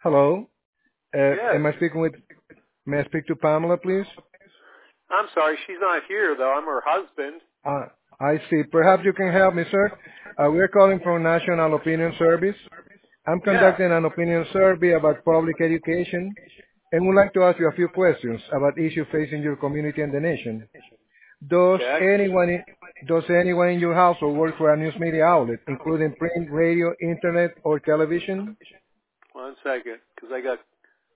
Hello. Yes. Am I speaking with? May I speak to Pamela, please? I'm sorry, she's not here though. I'm her husband. Uh, I see. Perhaps you can help me, sir. We're calling from National Opinion Service. I'm Yeah. conducting an opinion survey about public education and would like to ask you a few questions about issues facing your community and the nation. Does Okay. anyone i- does anyone in your household work for a news media outlet, including print, radio, internet, or television? 1 second, because I got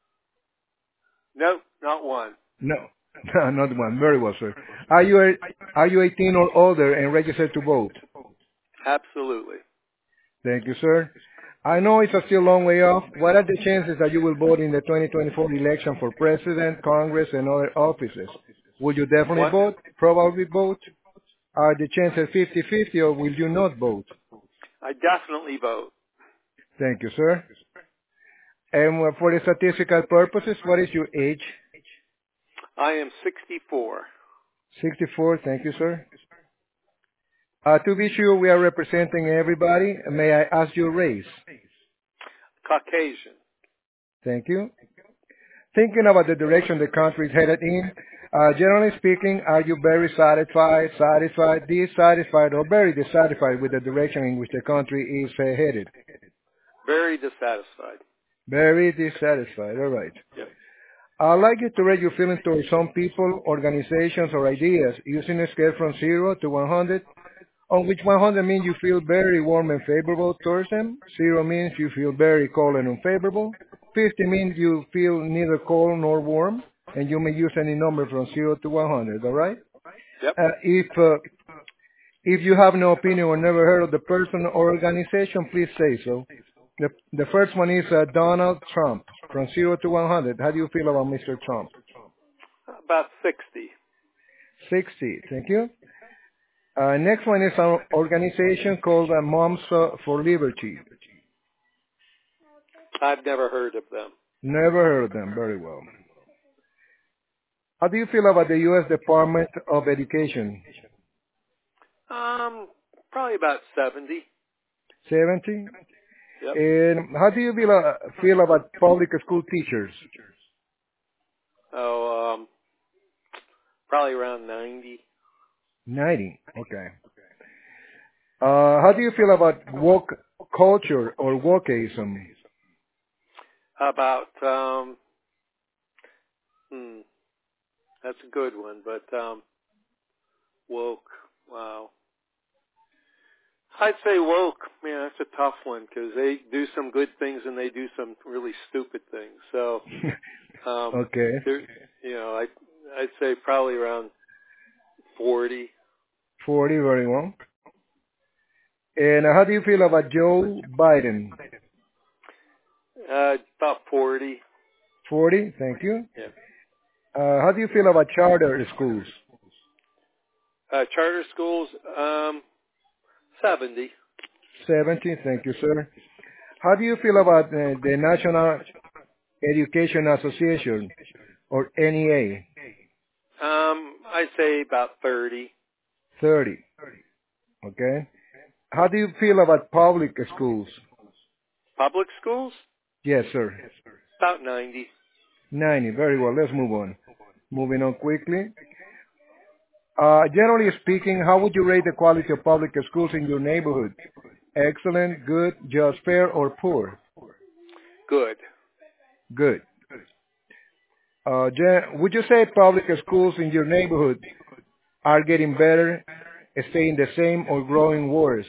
nope, not one. No, not one. Very well, sir. Are you 18 or older and registered to vote? Absolutely. Thank you, sir. I know it's a still long way off. What are the chances that you will vote in the 2024 election for president, Congress, and other offices? Will you definitely What? vote? Probably vote? Are the chances 50-50 or will you not vote? I definitely vote. Thank you, sir. And for the statistical purposes, what is your age? I am 64. 64. Thank you, sir. To be sure we are representing everybody, may I ask your race? Caucasian. Thank you. Thinking about the direction the country is headed in, generally speaking, are you very satisfied, dissatisfied, or very dissatisfied with the direction in which the country is headed? Very dissatisfied. Very dissatisfied. All right. Yep. I'd like you to rate your feelings towards some people, organizations, or ideas using a scale from 0 to 100, on which 100 means you feel very warm and favorable towards them, 0 means you feel very cold and unfavorable, 50 means you feel neither cold nor warm, and you may use any number from 0 to 100, all right? Yep. If you have no opinion or never heard of the person or organization, please say so. The first one is Donald Trump, from 0 to 100. How do you feel about Mr. Trump? About 60. 60, thank you. Next one is an organization called Moms for Liberty. I've never heard of them. Never heard of them. Very well. How do you feel about the U.S. Department of Education? Probably about 70. 70. Yep. And how do you feel about public school teachers? Oh, probably around 90. 90. Okay. How do you feel about woke culture or wokeism? About that's a good one, but woke. Wow. I'd say woke. Man, that's a tough one because they do some good things and they do some really stupid things. So, Okay. I'd say probably around 40. 40, very well. And how do you feel about Joe Biden? About 40. 40, thank you. Yeah. How do you feel about charter schools? Charter schools, 70. 70, thank you, sir. How do you feel about the National Education Association, or NEA? I'd say about 30. 30, okay. How do you feel about public schools? Public schools, Yes, sir. about 90. 90, very well. Let's move on. Moving on quickly. Generally speaking, how would you rate the quality of public schools in your neighborhood? Excellent, good, just fair, or poor? Good. Good. Would you say public schools in your neighborhood are getting better, staying the same, or growing worse?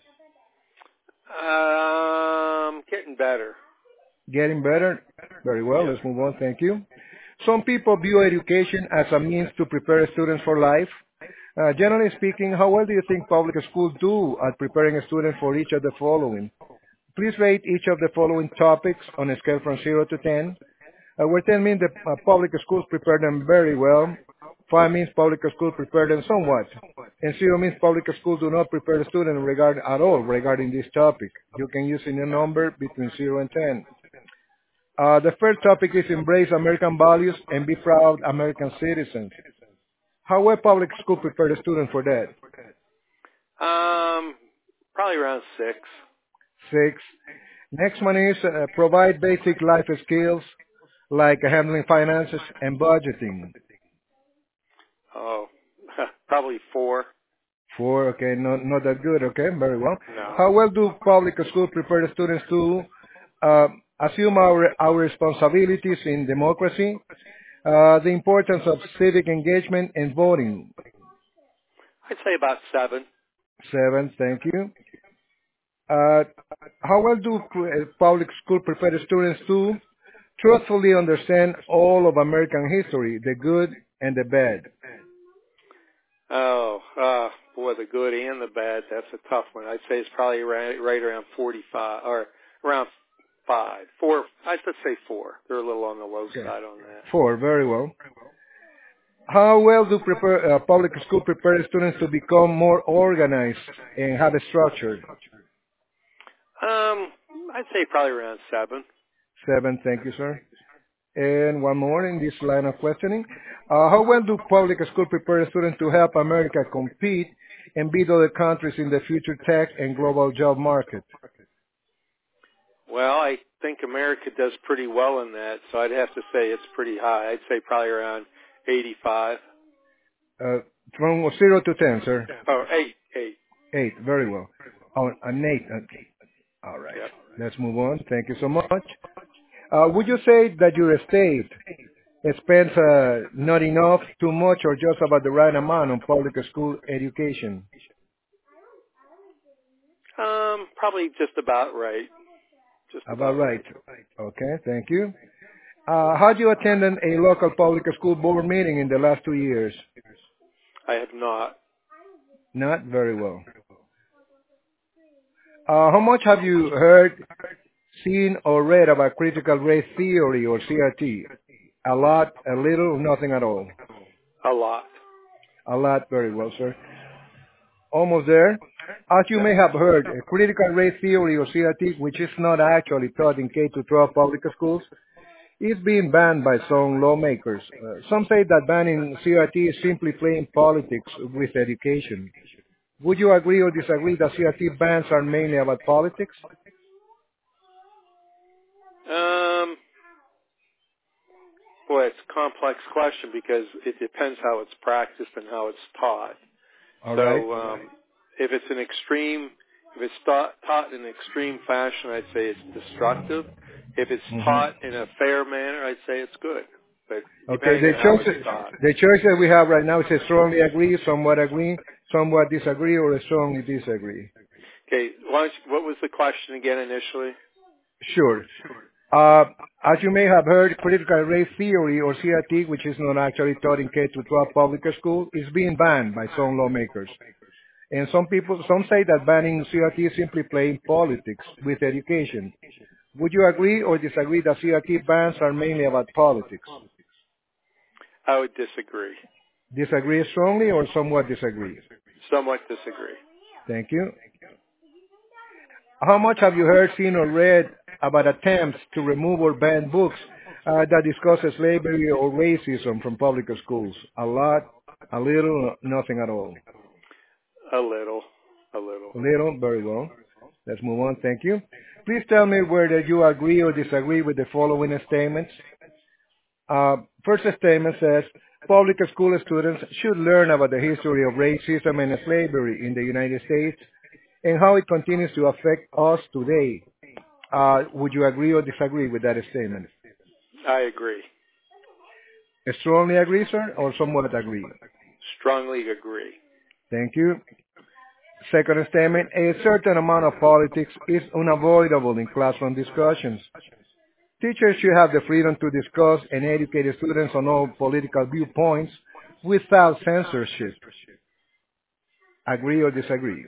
Getting better. Getting better? Very well. Yeah. Let's move on. Thank you. Some people view education as a means to prepare students for life. Generally speaking, how well do you think public schools do at preparing a student for each of the following? Please rate each of the following topics on a scale from 0 to 10. Where 10 means that public schools prepare them very well. 5 means public schools prepare them somewhat. And 0 means public schools do not prepare the student at all regarding this topic. You can use in a number between 0 and 10. The first topic is embrace American values and be proud American citizens. How will public school prepare the student for that? Probably around 6. 6. Next one is provide basic life skills like handling finances and budgeting. Oh, probably 4. 4, okay, not that good, okay, very well. No. How well do public schools prepare students to uh, assume our responsibilities in democracy, the importance of civic engagement and voting? I'd say about 7. 7, thank you. Uh, how well do public school prepare students to truthfully understand all of American history, the good and the bad? Oh, boy, the good and the bad, that's a tough one. I'd say it's probably right around 45, or around 5. 4, I'd just say 4. They're a little on the low Okay. side on that. 4, very well. How well do public school prepare students to become more organized and have a structure? I'd say probably around 7. 7, thank you, sir. And one more in this line of questioning. How well do public school prepare students to help America compete and beat other countries in the future tech and global job market? Well, I think America does pretty well in that, so I'd have to say it's pretty high. I'd say probably around 85. From 0 to 10, sir. Oh, 8, 8. 8, very well. Oh, an 8. Okay. All right. Yep. Let's move on. Thank you so much. Would you say that your state spends not enough, too much, or just about the right amount on public school education? Probably just about right. Just About about right. right. Okay, thank you. Had you attended a local public school board meeting in the last 2 years? I have not. Not very well. How much have you heard, seen, or read about critical race theory or CRT? A lot, a little, nothing at all. A lot. A lot, very well, sir. Almost there. As you may have heard, critical race theory or CRT, which is not actually taught in K to 12 public schools, is being banned by some lawmakers. Some say that banning CRT is simply playing politics with education. Would you agree or disagree that CRT bans are mainly about politics? Um, Boy, it's a complex question because it depends how it's practiced and how it's taught. All right. So, if it's if it's taught in an extreme fashion, I'd say it's destructive. If it's Hmm. taught in a fair manner, I'd say it's good. But Okay, depending on how it's taught. the choice that we have right now is a strongly agree, somewhat disagree, or a strongly disagree. Okay, what was the question again initially? Sure. Uh, as you may have heard, critical race theory or CRT, which is not actually taught in K to 12 public school, is being banned by some lawmakers. And some say that banning CRT is simply playing politics with education. Would you agree or disagree that CRT bans are mainly about politics? I would disagree. Disagree strongly or somewhat disagree? Somewhat disagree. Thank you. How much have you heard, seen, or read about attempts to remove or ban books that discuss slavery or racism from public schools? A lot, a little, nothing at all. A little. A little. Little, very well. Let's move on. Thank you. Please tell me whether you agree or disagree with the following statements. First statement says, public school students should learn about the history of racism and slavery in the United States and how it continues to affect us today. Would you agree or disagree with that statement? I agree. Strongly agree, sir, or somewhat agree? Strongly agree. Thank you. Second statement, a certain amount of politics is unavoidable in classroom discussions. Teachers should have the freedom to discuss and educate students on all political viewpoints without censorship. Agree or disagree?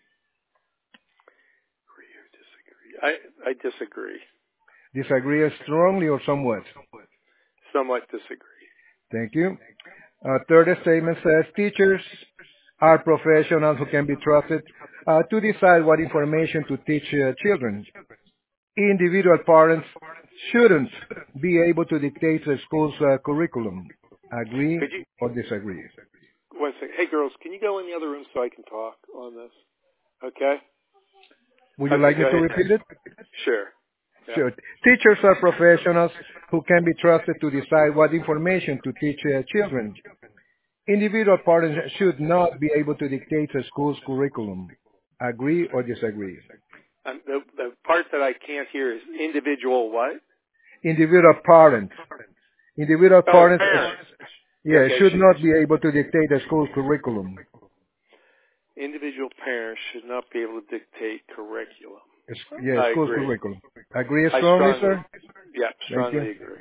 Agree or disagree? I disagree. Disagree strongly or somewhat? Somewhat disagree. Thank you. Third statement says teachers are professionals who can be trusted to decide what information to teach children. Individual parents shouldn't be able to dictate the school's curriculum. Agree Could you, or disagree? one second. Hey girls, can you go in the other room so I can talk on this? Okay? Would you Okay, like me go to ahead. repeat it? Sure. Yeah. Sure. Teachers are professionals who can be trusted to decide what information to teach children. Individual parents should not be able to dictate a school's curriculum. Agree or disagree? The part that I can't hear is individual what? Individual parents. Individual Oh, parents parents. Okay. should not be able to dictate a school's curriculum. Individual parents should not be able to dictate curriculum. Yeah, I school's agree. curriculum. Agree I strongly, strongly, sir? yeah, Thank you. strongly agree.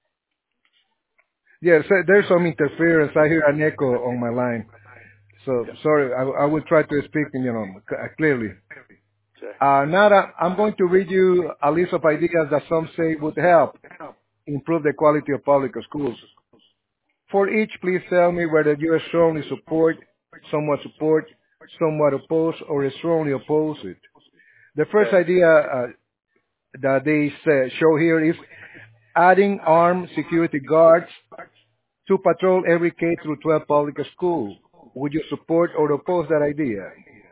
Yes, there's some interference. I hear an echo on my line. So, Yeah. sorry, I will try to speak, clearly. Okay. Nada, I'm going to read you a list of ideas that some say would help improve the quality of public schools. For each, please tell me whether you strongly support, somewhat oppose, or strongly oppose it. The first Okay. idea that they show here is adding armed security guards to patrol every K through 12 public school. Would you support or oppose that idea?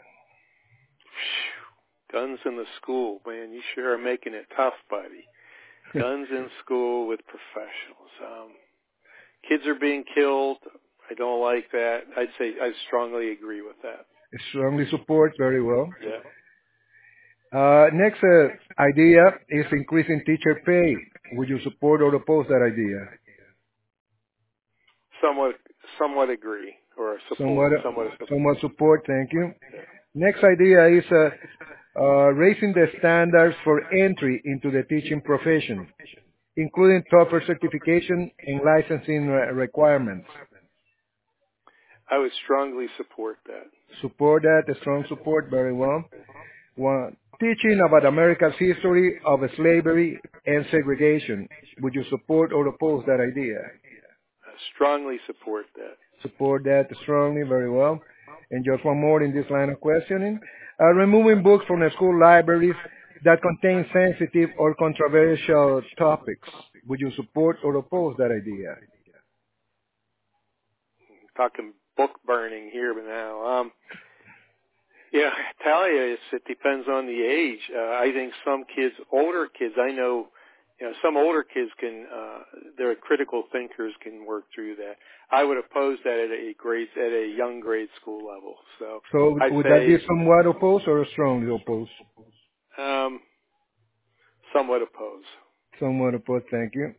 Guns in the school, man. You sure are making it tough, buddy. Guns in school with professionals. Kids are being killed. I don't like that. I'd say I strongly agree with that. Strongly support, very well. Yeah. Next idea is increasing teacher pay. Would you support or oppose that idea? Somewhat agree or Somewhat, support. Somewhat support. somewhat support, thank you. Yeah. Next idea is raising the standards for entry into the teaching profession, including tougher certification and licensing requirements. I would strongly support that. Support that, strong support, very well. One, teaching about America's history of slavery and segregation. Would you support or oppose that idea? Strongly support that. Support that strongly, very well. And just one more in this line of questioning. Removing books from the school libraries that contain sensitive or controversial topics. Would you support or oppose that idea? Talking book burning here now. Yeah, I tell you, it depends on the age. I think some kids, older kids, I know, some older kids they're critical thinkers, can work through that. I would oppose that at a young grade school level. So I'd Would say, that be somewhat opposed or strongly opposed? Somewhat opposed. Somewhat opposed, thank you.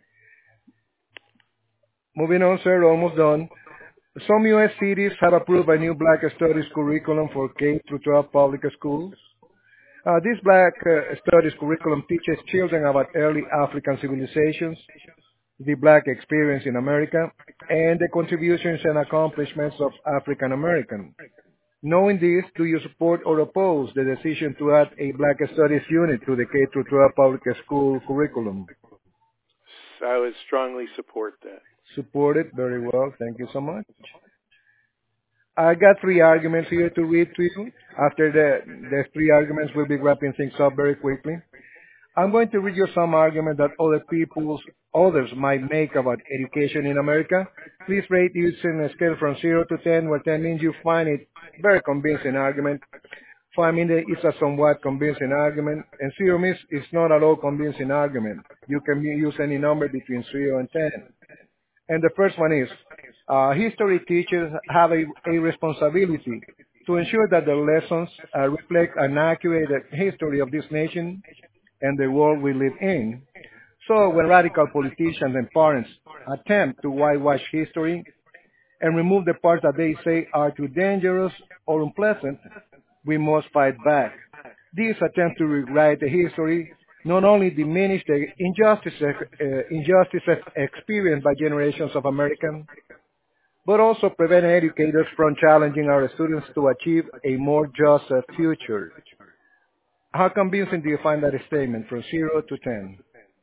Moving on, sir, almost done. Some U.S. cities have approved a new Black Studies curriculum for K through 12 public schools. This Black Studies curriculum teaches children about early African civilizations, the Black experience in America, and the contributions and accomplishments of African Americans. Knowing this, do you support or oppose the decision to add a Black Studies unit to the K through 12 public school curriculum? I would strongly support that. Support it, very well. Thank you so much. I got three arguments here to read to you. After the three arguments, we'll be wrapping things up very quickly. I'm going to read you some argument that others might make about education in America. Please rate using a scale from 0 to 10, where 10 means you find it very convincing argument. 5 means it's a somewhat convincing argument, and 0 means it's not at all convincing argument. You can use any number between 0 and 10. And the first one is, history teachers have a responsibility to ensure that the lessons reflect an accurate history of this nation and the world we live in. So when radical politicians and parents attempt to whitewash history and remove the parts that they say are too dangerous or unpleasant, we must fight back. These attempts to rewrite the history not only diminish the injustices experienced by generations of Americans, but also prevent educators from challenging our students to achieve a more just future. How convincing do you find that statement from 0 to 10?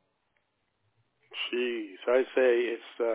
Jeez, I say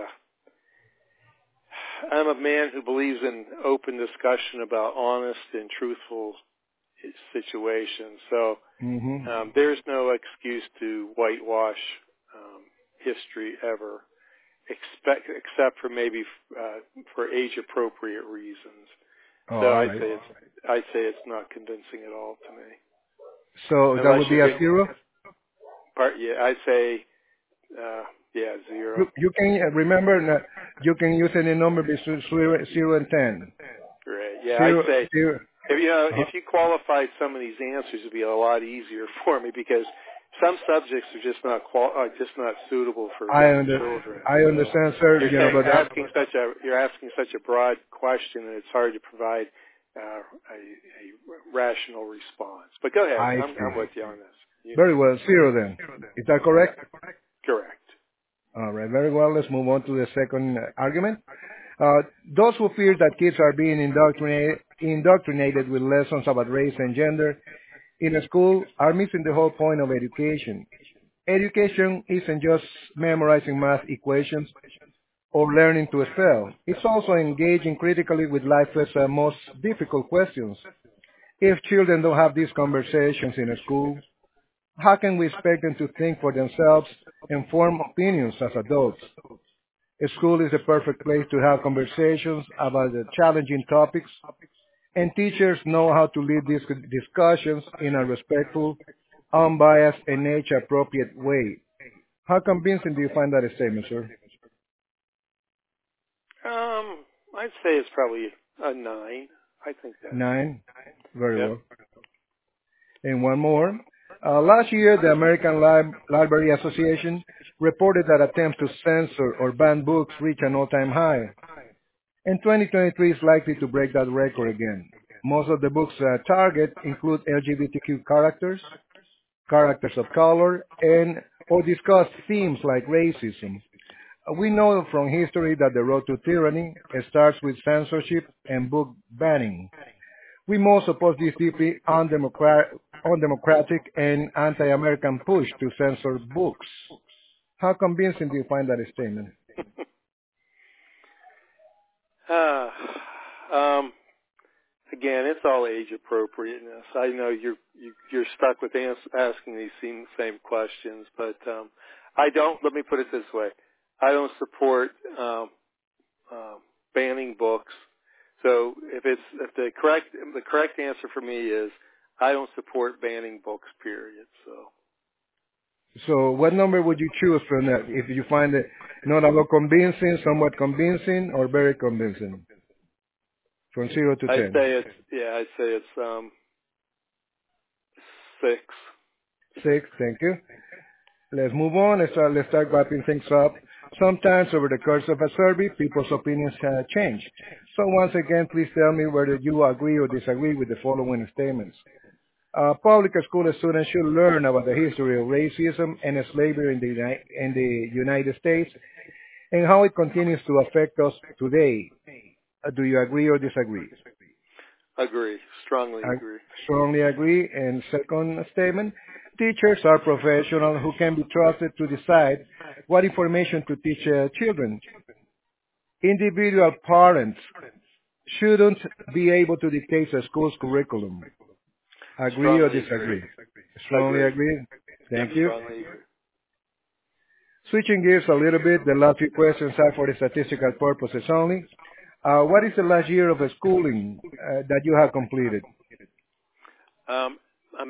I'm a man who believes in open discussion about honest and truthful situations. So there's no excuse to whitewash history ever, except for maybe for age-appropriate reasons. Oh, So all I'd right. say it's not convincing at all to me. So that Unless would be you're a getting zero. yeah, I'd say yeah, zero. You can remember you can use any number between zero and 10. Right. Yeah, I'd Zero, say zero. Uh-huh. if you qualified some of these answers, it'd be a lot easier for me because some subjects are just not suitable for I young under, children. I So understand, sir. you're You know, saying but you're asking such a broad question, and it's hard to provide a rational response. But go ahead. I I'm see. with you on this. Very well, zero then. Is that Yeah, correct? correct. All right, very well. Let's move on to the second argument. Those who fear that kids are being indoctrinated with lessons about race and gender in a school are missing the whole point of education. Education isn't just memorizing math equations or learning to spell. It's also engaging critically with life's most difficult questions. If children don't have these conversations in a school, how can we expect them to think for themselves and form opinions as adults? A school is the perfect place to have conversations about the challenging topics, and teachers know how to lead these discussions in a respectful, unbiased, and age-appropriate way. How convincing do you find that statement, sir? I'd say it's probably a 9. I think that's 9. Very yep. well. And one more. Last year, the American Library Association reported that attempts to censor or ban books reached an all-time high. And 2023 is likely to break that record again. Most of the books target include LGBTQ characters, characters of color, and or discuss themes like racism. We know from history that the road to tyranny starts with censorship and book banning. We must oppose this deeply undemocratic and anti-American push to censor books. How convincing do you find that statement? Uh, um, Again, it's all age appropriateness. I know you're stuck with asking these same questions, but I don't. Let me put it this way: I don't support banning books. So if the correct answer for me is I don't support banning books. Period. So what number would you choose from that if you find it not a lot convincing, somewhat convincing, or very convincing? From 0 to 10. I'd say it's 6. 6, thank you. Let's move on. Let's start wrapping things up. Sometimes over the course of a survey, people's opinions change. So once again, please tell me whether you agree or disagree with the following statements. Public school students should learn about the history of racism and slavery in the United States and how it continues to affect us today. Do you agree or disagree? Agree. Strongly I agree. strongly agree. And second statement, teachers are professionals who can be trusted to decide what information to teach children. Individual parents shouldn't be able to dictate a school's curriculum. Agree or Strongly agree. disagree? Strongly Agree. agree. Yep, Thank you. strongly agree. Switching gears a little bit, the last few questions are for the statistical purposes only. What is the last year of schooling that you have completed? Um, a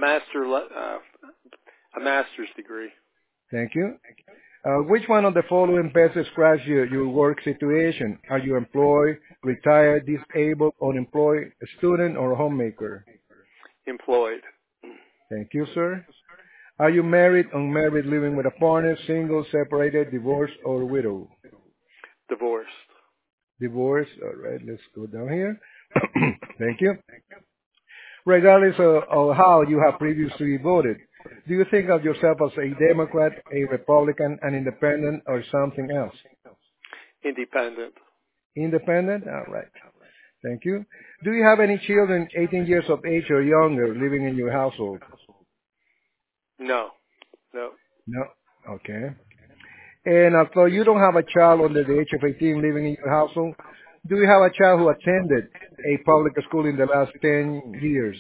master's degree. Thank you. Which one of the following best describes your work situation? Are you employed, retired, disabled, unemployed, a student, or a homemaker? Employed. Thank you, sir. Are you married, unmarried, living with a partner, single, separated, divorced, or widow? Divorced. Divorced. All right, let's go down here. Thank you. Regardless of how you have previously voted, do you think of yourself as a Democrat, a Republican, an independent, or something else? Independent. Independent? All right. Thank you. Do you have any children 18 years of age or younger living in your household? No. No. No. Okay. And although you don't have a child under the age of 18 living in your household, do you have a child who attended a public school in the last 10 years?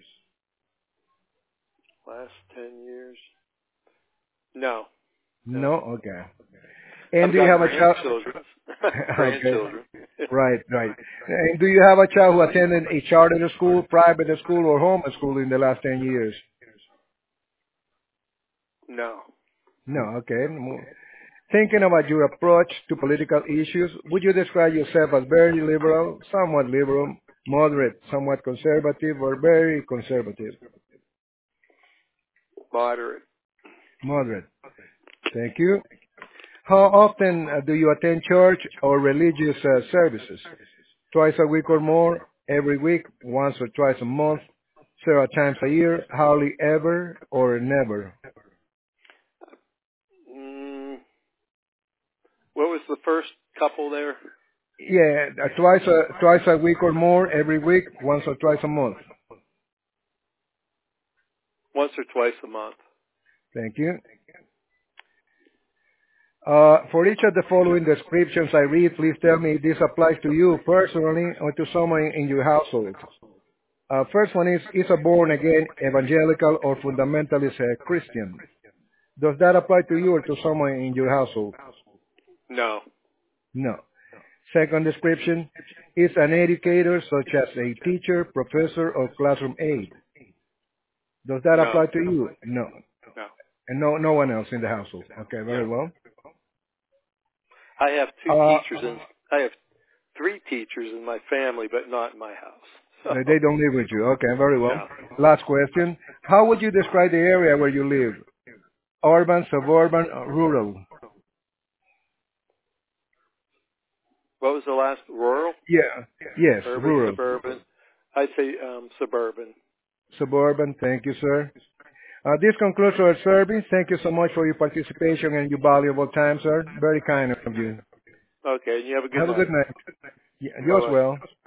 Last 10 years? No. No. No? Okay. And I've do you got have a child? grandchildren. Okay. Grandchildren. Right, right. And do you have a child who attended a charter school, private school, or home school in the last 10 years? No. No, okay. Thinking about your approach to political issues, would you describe yourself as very liberal, somewhat liberal, moderate, somewhat conservative, or very conservative? Moderate. Moderate. Thank you. How often do you attend church or religious services? Twice a week or more? Every week? Once or twice a month? Several times a year? Hardly ever or never? Mm, what was the first couple there? Yeah, twice a week or more, every week, once or twice a month. Once or twice a month. Thank you. For each of the following descriptions I read, please tell me if this applies to you personally or to someone in your household. First one is a born-again evangelical or fundamentalist Christian. Does that apply to you or to someone in your household? No. No. Second description is an educator such as a teacher, professor, or classroom aide. Does that No. apply to you? No. No. And no one else in the household. Okay, very No. well. I have two Uh, teachers and I have three teachers in my family, but not in my house. So they don't live with you. Okay, very well. no. Last question. How would you describe the area where you live? Urban, suburban, rural? What was the last? Rural, Yeah. Yes, urban, rural. suburban? I'd say suburban. Suburban. Thank you, sir. This concludes our service. Thank you so much for your participation and your valuable time, sir. Very kind of you. Okay, and you have a good Have a good night. night. Yeah, Bye you as bye. well.